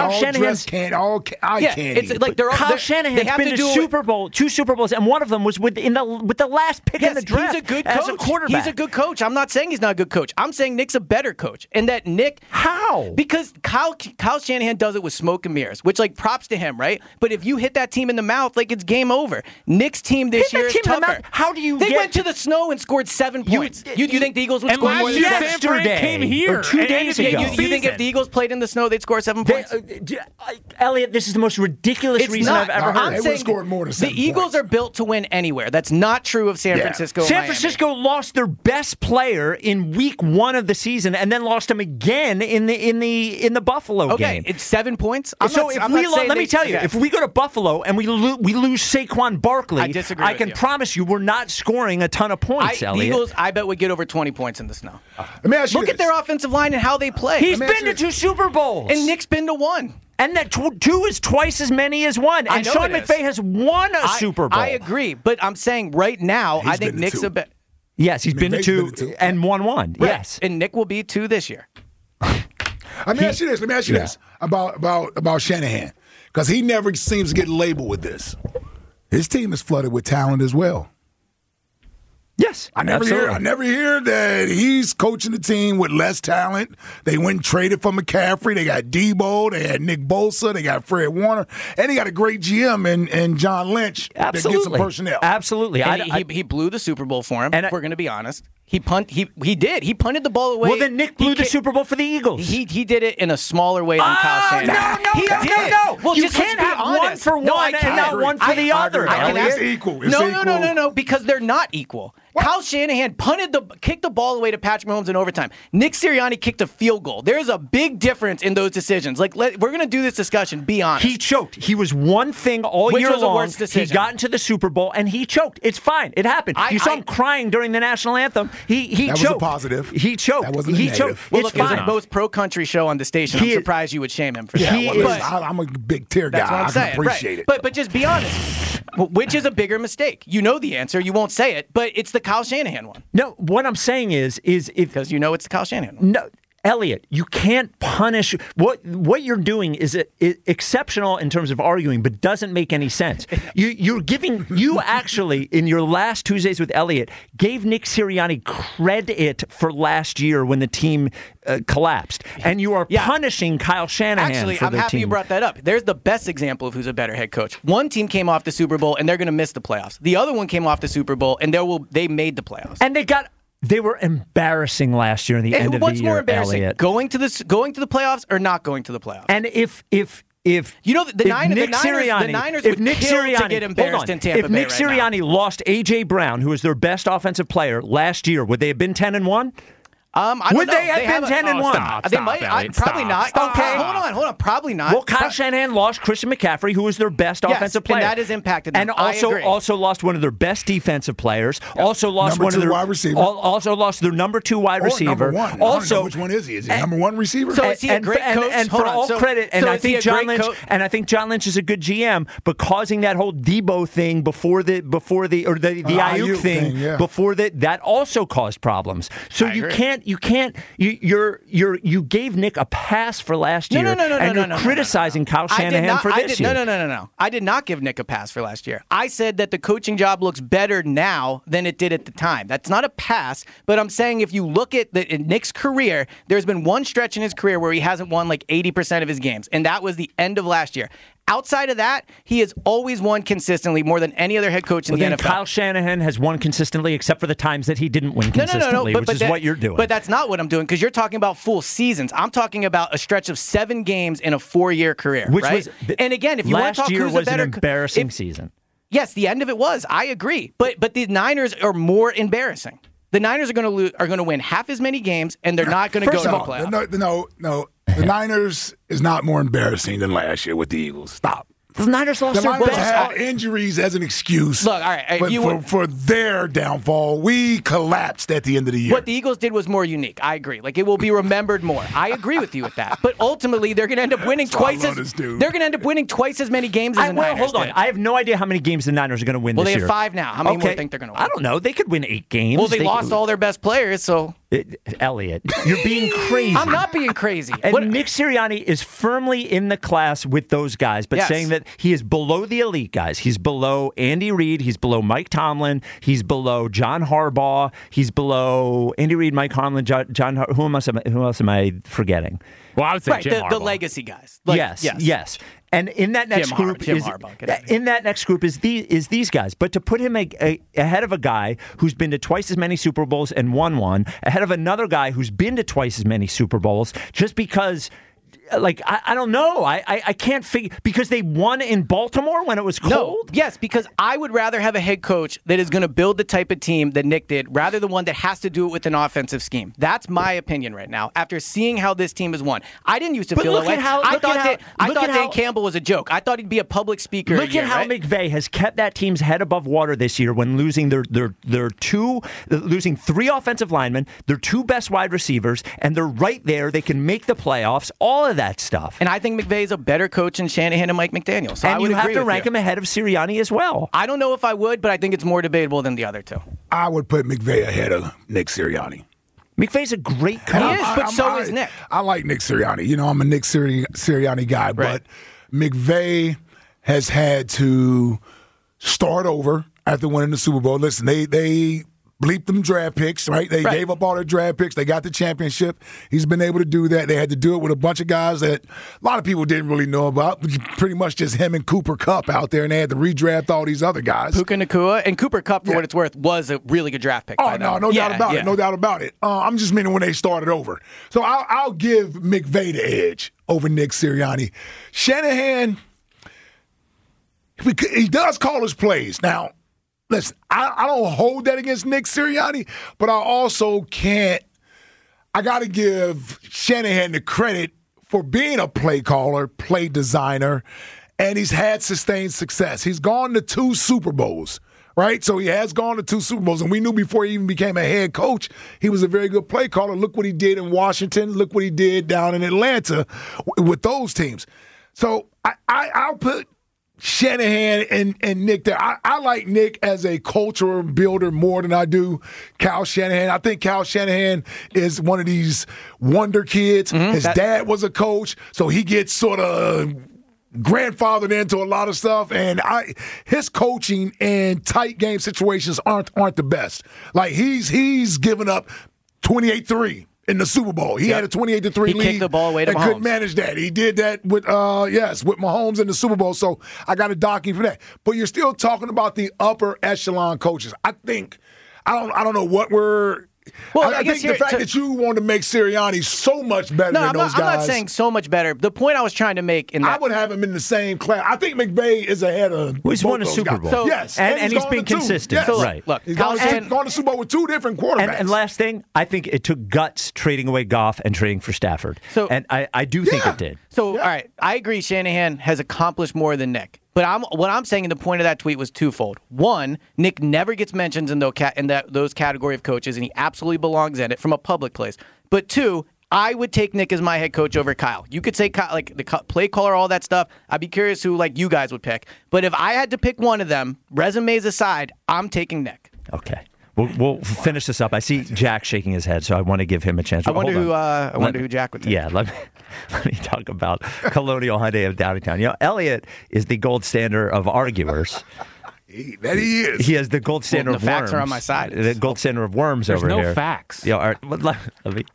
eye candy. It's like Kyle Shanahan's been to two Super Bowls, and one of them was with the last pick in the draft. He's a good coach. As a quarterback. He's a good coach. I'm not saying he's not a good coach. I'm saying Nick's a better coach, and that Nick... How? Because Kyle Shanahan does it with smoke and mirrors, which, like, props to him, right? But if you hit that team in the mouth, like, it's game over. Nick's team this year is tougher. How do you They went to the snow and scored 7 points. You think the Eagles would score more than that? Yesterday came here. Or 2 days ago. You think if the Eagles played in the snow, they'd score 7 points? Elliot, this is the most ridiculous reason I've ever heard. I'm saying the Eagles are built to win anywhere. That's not true of San Francisco. San Francisco lost their best player in week 1 of the season, and then lost him again in the Buffalo game. Okay, it's 7 points. Let me tell you, if we go to Buffalo and we lose Saquon Barkley, I disagree. I can promise you we're not scoring a ton of points. Elliot. The Eagles, I bet, would get over 20 points in the snow. Let me ask you Look at their offensive line and how they play. He's been to 2 Super Bowls, and Nick's been to 1. And that 2 is twice as many as 1. And Sean McVay has won a Super Bowl. I agree, but I'm saying right now, I think Nick's a better. Yes, he's been to 2 and won 1. Right. Yes, and Nick will be 2 this year. Let me ask you this about Shanahan, because he never seems to get labeled with this. His team is flooded with talent as well. Yes, I never hear that he's coaching the team with less talent. They went and traded for McCaffrey. They got Debo. They had Nick Bosa. They got Fred Warner, and they got a great GM and John Lynch. Absolutely. That gets some personnel. Absolutely, he blew the Super Bowl for him. And if we're going to be honest, he did. He punted the ball away. Well, then Nick blew the Super Bowl for the Eagles. He did it in a smaller way than Kyle Shanahan. No. Well, you can't have one for one and not one for the other. It's equal. No, because they're not equal. What? Kyle Shanahan kicked the ball away to Patrick Mahomes in overtime. Nick Sirianni kicked a field goal. There's a big difference in those decisions. Like, we're going to do this discussion. Be honest. He choked. He was one thing all year long. Which was a worse decision? He got into the Super Bowl and he choked. It's fine. It happened. You saw him crying during the national anthem. He choked. Was a positive. He choked. That wasn't a negative. Choked. Well, look, it's the most pro-country show on the station. I'm surprised you would shame him for that. I'm a big tier guy. That's what I'm saying. I can appreciate it. But just be honest. Which is a bigger mistake? You know the answer. You won't say it, but it's the Kyle Shanahan one. No, what I'm saying is because you know it's the Kyle Shanahan one. No, Elliot, you can't punish what you're doing is exceptional in terms of arguing, but doesn't make any sense. You actually in your last Tuesdays with Elliot gave Nick Sirianni credit for last year when the team collapsed, and you are punishing Kyle Shanahan. Actually, for I'm the happy team. You brought that up. There's the best example of who's a better head coach. One team came off the Super Bowl and they're going to miss the playoffs. The other one came off the Super Bowl and they made the playoffs. And they were embarrassing last year in the end of the year. What's more embarrassing, Elliot? going to the playoffs or not going to the playoffs? And if you know the Niners would kill to get embarrassed in Tampa Bay. If Nick Sirianni lost A.J. Brown, who was their best offensive player last year, would they have been 10-1? Would they have been 10-1? They might. Probably not. Okay. Hold on. Probably not. Well, Kyle Shanahan lost Christian McCaffrey, who was their best offensive player. And that has impacted them. And also lost one of their best defensive players. Yep. Also lost one of their wide receiver. Also lost their number 2 wide receiver. Number 1. Also, which one is he? Is he number 1 receiver? So is he a great coach? And for all credit, and I think John Lynch is a good GM, but causing that whole Debo thing before the Ayuk thing before that also caused problems. So you can't You gave Nick a pass for last year, and you're criticizing Kyle Shanahan for this year. No. I did not give Nick a pass for last year. I said that the coaching job looks better now than it did at the time. That's not a pass, but I'm saying if you look at Nick's career, there's been one stretch in his career where he hasn't won like 80% of his games, and that was the end of last year. Outside of that, he has always won consistently more than any other head coach in the NFL. Kyle Shanahan has won consistently except for the times that he didn't win consistently, which is what you're doing. But that's not what I'm doing because you're talking about full seasons. I'm talking about a stretch of 7 games in a 4-year career. And again, if you want to talk who's a better... Last year was an embarrassing season. Yes, the end of it was. I agree. But the Niners are more embarrassing. The Niners are going to win half as many games, and they're not going to go to the playoffs. No. The Niners is not more embarrassing than last year with the Eagles. Stop. The Niners lost their best. Had injuries as an excuse. Look, all right, for their downfall. We collapsed at the end of the year. What the Eagles did was more unique. I agree. Like it will be remembered more. I agree with you with that. But ultimately, they're going to end up winning twice as many games as the Niners. Hold on. I have no idea how many games the Niners are going to win this year. Well, they have 5 now. How many more do you think they're going to win? I don't know. They could win 8 games. Well, they lost all their best players, so. Elliot, you're being crazy. I'm not being crazy. And Nick Sirianni is firmly in the class with those guys, but saying that he is below the elite guys. He's below Andy Reid. He's below Mike Tomlin. He's below John Harbaugh. He's below Andy Reid, Mike Tomlin, John. Who else am I forgetting? Well, I would say Jim Harbaugh. The legacy guys. Yes. And in that next group is these guys. But to put him ahead of a guy who's been to twice as many Super Bowls and won one, ahead of another guy who's been to twice as many Super Bowls, just because. Like, I don't know. I can't figure... Because they won in Baltimore when it was cold? No. Yes, because I would rather have a head coach that is going to build the type of team that Nick did, rather than one that has to do it with an offensive scheme. That's my opinion right now, after seeing how this team has won. I didn't used to feel that way. I thought Dan Campbell was a joke. I thought he'd be a public speaker. Look at how McVay has kept that team's head above water this year when losing losing 3 offensive linemen, their 2 best wide receivers, and they're right there. They can make the playoffs. All of that stuff. And I think McVay's a better coach than Shanahan and Mike McDaniel. So and you have to rank him ahead of Sirianni as well. I don't know if I would, but I think it's more debatable than the other 2. I would put McVay ahead of Nick Sirianni. McVay's a great coach. He is, but so is Nick. I like Nick Sirianni. You know, I'm a Nick Sirianni guy, but McVay has had to start over after winning the Super Bowl. Listen, they bleeped them draft picks, right? They gave up all their draft picks. They got the championship. He's been able to do that. They had to do it with a bunch of guys that a lot of people didn't really know about. Pretty much just him and Cooper Kupp out there, and they had to redraft all these other guys. Puka Nacua. And Cooper Kupp, for what it's worth, was a really good draft pick. No doubt about it. No doubt about it. I'm just meaning when they started over. So I'll give McVay the edge over Nick Sirianni. Shanahan, he does call his plays. Now, listen, I don't hold that against Nick Sirianni, but I also can't. I got to give Shanahan the credit for being a play caller, play designer, and he's had sustained success. He's gone to 2 Super Bowls, right? So he has gone to 2 Super Bowls, and we knew before he even became a head coach, he was a very good play caller. Look what he did in Washington. Look what he did down in Atlanta with those teams. So I'll put Shanahan and Nick there. I like Nick as a cultural builder more than I do Kyle Shanahan. I think Kyle Shanahan is one of these wonder kids. His dad was a coach, so he gets sort of grandfathered into a lot of stuff, and his coaching in tight game situations aren't the best. Like he's given up 28-3. In the Super Bowl. He had a 28-3 lead. He kicked the ball away to Mahomes. And couldn't manage that. He did that with Mahomes in the Super Bowl. So I got to dock him for that. But you're still talking about the upper echelon coaches. I think I don't know what we're. Well, I think the fact that you want to make Sirianni so much better than those guys. I'm not saying so much better. The point I was trying to make in that. I would have him in the same class. I think McVay is ahead of. He's won a Super Bowl. So, yes. And he's been consistent. Yes. So, right. Look, he's gone to Super Bowl with 2 different quarterbacks. And last thing, I think it took guts trading away Goff and trading for Stafford. And I do think it did. So, all right, I agree Shanahan has accomplished more than Nick. But what I'm saying in the point of that tweet was twofold. One, Nick never gets mentioned in those category of coaches, and he absolutely belongs in it from a public place. But 2, I would take Nick as my head coach over Kyle. You could say Kyle, like the play caller, all that stuff. I'd be curious who you guys would pick. But if I had to pick one of them, resumes aside, I'm taking Nick. Okay. We'll finish this up. I see Jack shaking his head, so I want to give him a chance. I wonder who Jack would take. Yeah, let me talk about Colonial Hyundai of Downingtown. You know, Elliot is the gold standard of arguers. That he is. He has the gold standard of worms. The facts are on my side. The gold standard of worms There's over here. There's no facts. Yeah, all right, let me.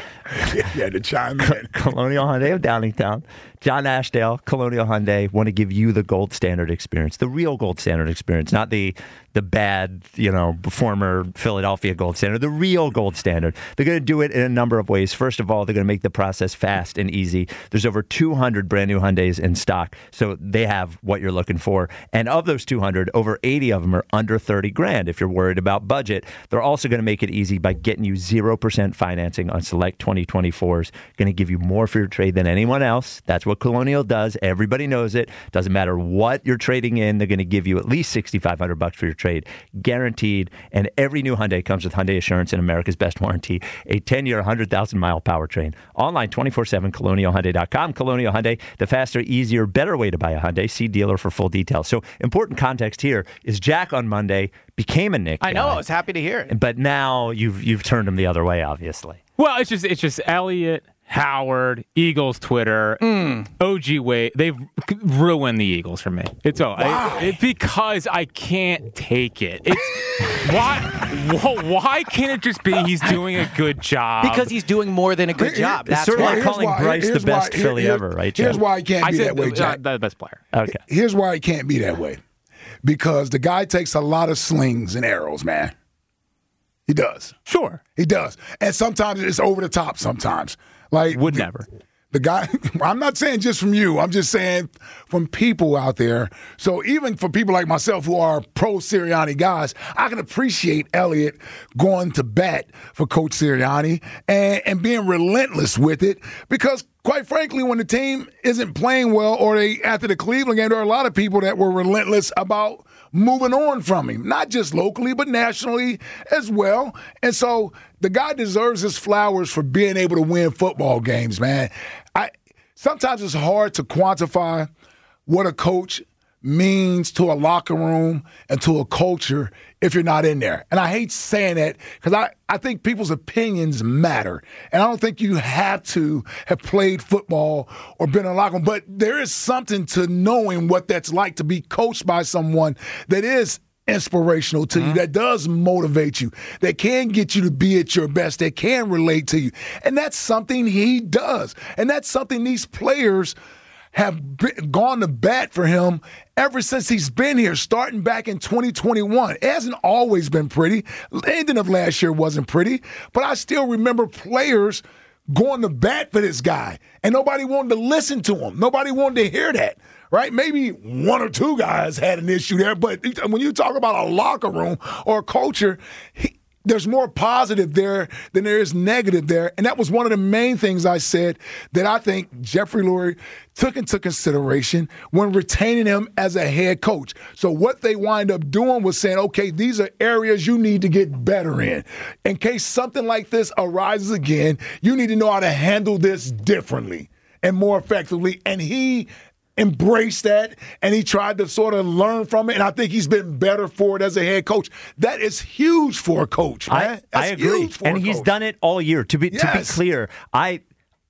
Yeah, to chime in. Colonial Hyundai of Downingtown. John Ashdale, Colonial Hyundai, want to give you the gold standard experience, the real gold standard experience, not the bad, former Philadelphia gold standard, the real gold standard. They're going to do it in a number of ways. First of all, they're going to make the process fast and easy. There's over 200 brand new Hyundais in stock, so they have what you're looking for. And of those 200, over 80 of them are under $30,000. If you're worried about budget, they're also going to make it easy by getting you 0% financing on select 2024s. Going to give you more for your trade than anyone else. That's what Colonial does. Everybody knows it. Doesn't matter what you're trading in. They're going to give you at least $6,500 for your trade, guaranteed. And every new Hyundai comes with Hyundai Assurance and America's Best Warranty, a 10-year, 100,000-mile powertrain. Online 24/7, colonialhyundai.com. Colonial Hyundai, the faster, easier, better way to buy a Hyundai. See dealer for full details. So important context here is Jack on Monday became a Nick guy. I know. I was happy to hear it. But now you've turned him the other way, obviously. Well, it's just Elliott, Howard, Eagles Twitter, OG Wade. They've ruined the Eagles for me. It's because I can't take it. It's why can't it just be he's doing a good job? Because he's doing more than a good job. That's sort of like calling Bryce the best Philly ever, right, Jack? Here's why he can't be that way, Jack. The best player. Okay. Here's why he can't be that way. Because the guy takes a lot of slings and arrows, man. He does. Sure. He does. And sometimes it's over the top sometimes. Like Would never. The guy, I'm not saying just from you. I'm just saying from people out there. So even for people like myself who are pro Sirianni guys, I can appreciate Elliott going to bat for Coach Sirianni and being relentless with it because, quite frankly, when the team isn't playing well or after the Cleveland game, there are a lot of people that were relentless about moving on from him, not just locally, but nationally as well. And so the guy deserves his flowers for being able to win football games, man. Sometimes it's hard to quantify what a coach means to a locker room and to a culture if you're not in there. And I hate saying that because I think people's opinions matter. And I don't think you have to have played football or been in a locker room. But there is something to knowing what that's like to be coached by someone that is inspirational to you, that does motivate you, that can get you to be at your best, that can relate to you. And that's something he does. And that's something these players have gone to bat for him ever since he's been here, starting back in 2021. It hasn't always been pretty. The ending of last year wasn't pretty, but I still remember players going to bat for this guy, and nobody wanted to listen to him. Nobody wanted to hear that, right? Maybe one or two guys had an issue there, but when you talk about a locker room or a culture, there's more positive there than there is negative there. And that was one of the main things I said that I think Jeffrey Lurie took into consideration when retaining him as a head coach. So what they wind up doing was saying, okay, these are areas you need to get better in. In case something like this arises again, you need to know how to handle this differently and more effectively. And he embraced that, and he tried to sort of learn from it, and I think he's been better for it as a head coach. That is huge for a coach, man. I agree, and he's done it all year. To be clear, I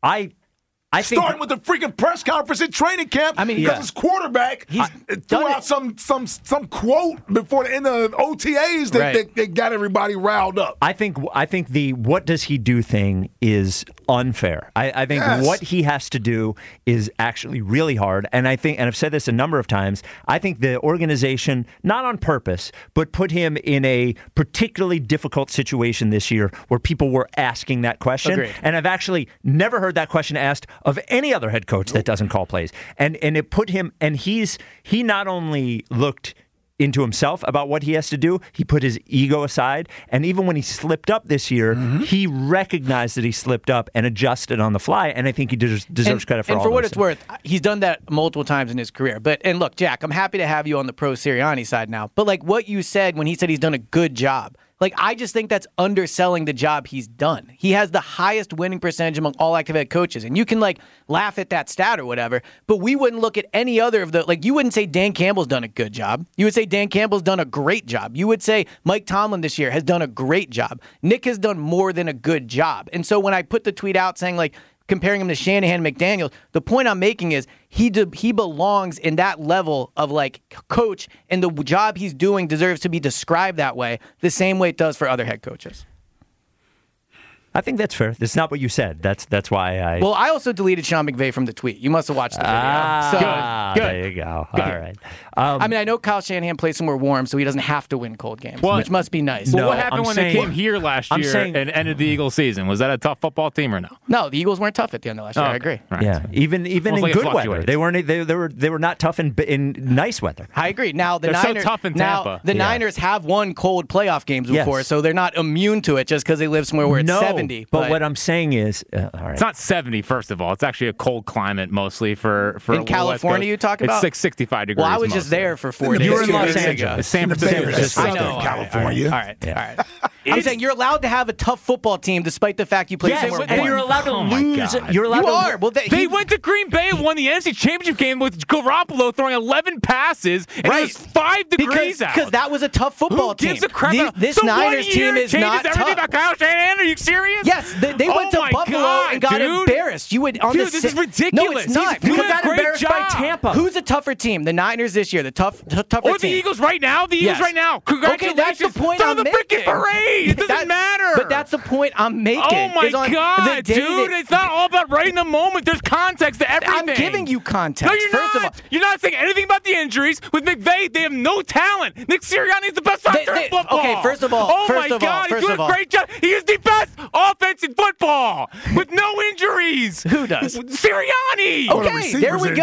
think starting with the freaking press conference at training camp. I mean, because his quarterback threw out some quote before the end of OTAs that got everybody riled up. I think the what does he do thing is unfair. I think what he has to do is actually really hard. And I think, and I've said this a number of times, I think the organization, not on purpose, but put him in a particularly difficult situation this year where people were asking that question. Agreed. And I've actually never heard that question asked of any other head coach that doesn't call plays. And it put him, and he not only looked into himself about what he has to do, he put his ego aside. And even when he slipped up this year, he recognized that he slipped up and adjusted on the fly. And I think he deserves credit for all of it. And for what it's worth, he's done that multiple times in his career. Look, Jack, I'm happy to have you on the pro Sirianni side now. But like what you said when he said he's done a good job, Like, I just think that's underselling the job he's done. He has the highest winning percentage among all active head coaches. And you can, like, laugh at that stat or whatever, but we wouldn't look at any other of the, like, you wouldn't say Dan Campbell's done a good job. You would say Dan Campbell's done a great job. You would say Mike Tomlin this year has done a great job. Nick has done more than a good job. And so when I put the tweet out saying, like, comparing him to Shanahan and McDaniels, the point I'm making is he belongs in that level of, like, coach, and the job he's doing deserves to be described that way, the same way it does for other head coaches. I think that's fair. That's not what you said. That's why I... Well, I also deleted Sean McVay from the tweet. You must have watched the video. Good. There you go. Good. All right. I mean, I know Kyle Shanahan plays somewhere warm, so he doesn't have to win cold games, which must be nice. Well, what happened when they came here last year and ended the Eagles season? Was that a tough football team or no? No, the Eagles weren't tough at the end of last year. I agree. Right. Yeah, even in good weather, they were not tough in nice weather. I agree. Now they're so tough in Tampa. Now the Niners have won cold playoff games before, so they're not immune to it just because they live somewhere where it's 70. But what I'm saying is, all right. It's not 70. First of all, it's actually a cold climate mostly for in California. You talk about it's 65 degrees. Well, I was just there for 4 days. You were in Los Angeles, San Francisco, I know, California. All right. I'm saying you're allowed to have a tough football team despite the fact you play somewhere warm. And you're allowed to lose. You're allowed you are. Well, they went to Green Bay and won the NFC Championship game with Garoppolo throwing 11 passes, and it was 5 degrees out. Because that was a tough football team. Who gives a crap? This Niners team is not tough. Everything about Kyle Shanahan? Are you serious? Yes, they went to Buffalo and got embarrassed. This is ridiculous. No, it's not. Because got embarrassed by Tampa. Who's a tougher team? The Niners this year, the tougher or team. the Eagles right now? The Eagles right now. Congratulations. Okay, that's the point I'm making. Throw the freaking parade. It doesn't matter. But that's the point I'm making. Oh, my God, dude. It's not all about right in the moment. There's context to everything. I'm giving you context. No, you're not. First of all, you're not saying anything about the injuries. With McVay, they have no talent. Nick Sirianni is the best doctor in football. Okay, first of all. Oh, my God. He's doing a great job. He is the best offense in football with no injuries. Who does? Sirianni. Okay, there we go.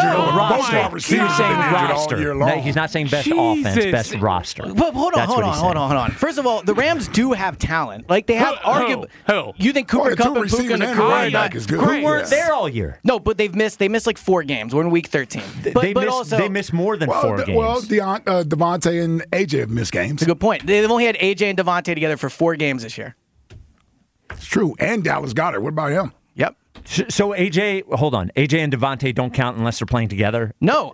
You're saying roster. He's not saying best offense, best roster. But hold on. First of all, the Rams do have talent. Like, they have arguably. Who? You think Cooper Kupp and Puka Nacua who weren't there all year? No, but they missed like 4 games. We're in week 13. They missed more than 4 games. Well, Devontae and AJ have missed games. It's a good point. They've only had AJ and Devontae together for 4 games this year. It's true. And Dallas Goedert. What about him? Yep. So AJ, hold on. AJ and Devontae don't count unless they're playing together? No.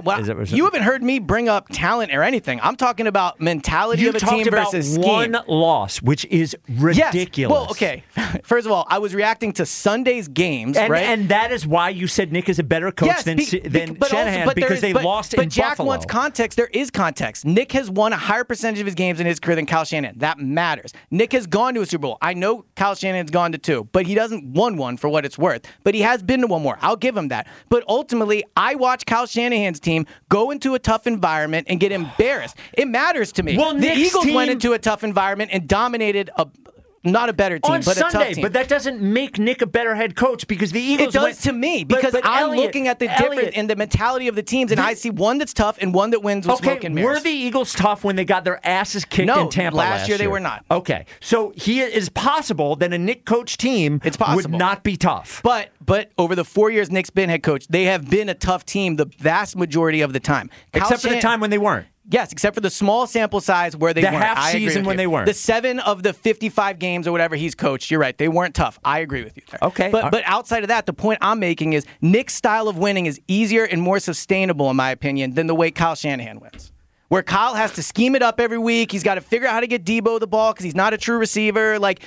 You haven't heard me bring up talent or anything. I'm talking about mentality of a team versus scheme. One loss, which is ridiculous. Yes. Well, okay. First of all, I was reacting to Sunday's games, right? And that is why you said Nick is a better coach than Shanahan, because they lost in Buffalo. But Jack wants context. There is context. Nick has won a higher percentage of his games in his career than Kyle Shanahan. That matters. Nick has gone to a Super Bowl. I know Kyle Shanahan's gone to 2, but he doesn't won one for what it's worth. But he has been to 1 more. I'll give him that. But ultimately, I watch Kyle Shanahan's team go into a tough environment and get embarrassed. It matters to me. Well, the Eagles went into a tough environment and dominated not a better team, but Sunday, a tough team. But that doesn't make Nick a better head coach because the Eagles. It does to me because I'm looking at the difference in the mentality of the teams, and I see one that's tough and one that wins with smoke and mirrors. Were the Eagles tough when they got their asses kicked in Tampa last year? They were not. Okay, so it is possible that a Nick coach team would not be tough. But over the 4 years Nick's been head coach, they have been a tough team the vast majority of the time. Except for the time when they weren't. Yes, except for the small sample size where they weren't. The half season when they weren't. The 7 of the 55 games or whatever he's coached, you're right. They weren't tough. I agree with you there. Okay. But outside of that, the point I'm making is Nick's style of winning is easier and more sustainable, in my opinion, than the way Kyle Shanahan wins. Where Kyle has to scheme it up every week. He's got to figure out how to get Debo the ball because he's not a true receiver. Like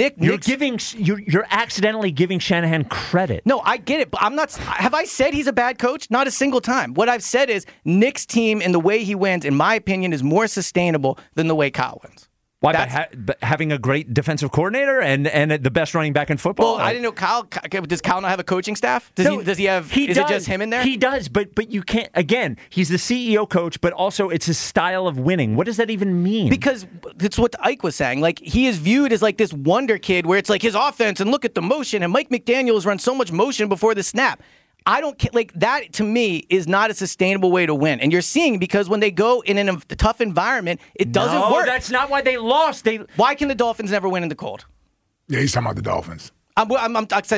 you're accidentally giving Shanahan credit. No, I get it, but I'm not. Have I said he's a bad coach? Not a single time. What I've said is Nick's team and the way he wins, in my opinion, is more sustainable than the way Kyle wins. Why? By having a great defensive coordinator and the best running back in football? Well, I didn't know Kyle. Does Kyle not have a coaching staff? Does he have? Is it just him in there? He does, but you can't. Again, he's the CEO coach, but also it's his style of winning. What does that even mean? Because it's what Ike was saying. Like, he is viewed as like this wonder kid, where it's like his offense and look at the motion, and Mike McDaniels runs so much motion before the snap. I don't like that. To me, is not a sustainable way to win, and you're seeing because when they go in a tough environment, it doesn't work. That's not why they lost. Why can the Dolphins never win in the cold? Yeah, he's talking about the Dolphins. I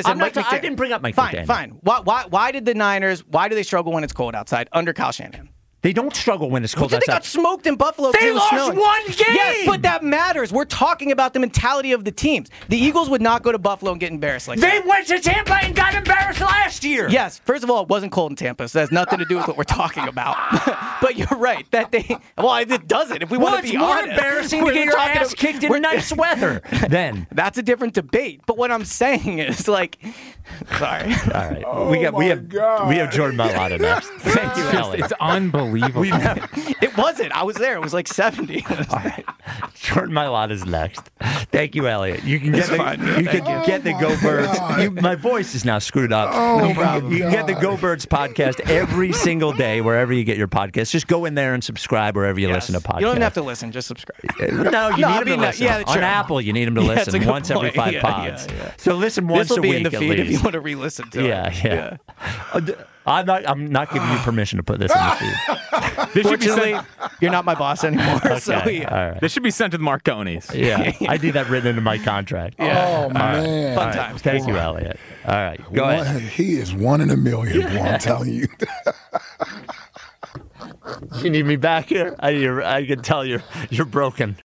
didn't bring up Mike McDaniel. Fine. Why did the Niners? Why do they struggle when it's cold outside under Kyle Shanahan? They don't struggle when it's cold outside. They got smoked in Buffalo. They lost one game! Yes, but that matters. We're talking about the mentality of the teams. The Eagles would not go to Buffalo and get embarrassed like that. They went to Tampa and got embarrassed last year. Yes, first of all, it wasn't cold in Tampa, so that has nothing to do with what we're talking about. But you're right. It doesn't. If we want to be honest. It's more embarrassing to get your ass kicked in nice weather. Then. That's a different debate. But what I'm saying is, sorry. All right. We have Jordan Mailata next. Thank you, Elliot. It's unbelievable. It wasn't. I was there. It was like 70. All right. Jordan Mailata's next. Thank you, Elliot. You can get the Go Birds. My voice is now screwed up. No problem. You can get the Go Birds podcast every single day wherever you get your podcasts. Just go in there and subscribe wherever you listen to podcasts. You don't even have to listen. Just subscribe. No, you need them to listen. Yeah, on Apple, you need them to listen once every 5 pods. Yeah. So listen once a week in the at feed least. if you want to re-listen to it. Yeah. I'm not giving you permission to put this in the feed. Fortunately, you're not my boss anymore. Okay, so all right. This should be sent to the Marconis. Yeah, I need that written into my contract. Yeah. Oh, man. Fun times. Thank you, Elliot. All right, go ahead. He is 1 in a million, boy, I'm telling you. You need me back here? I can tell you're broken.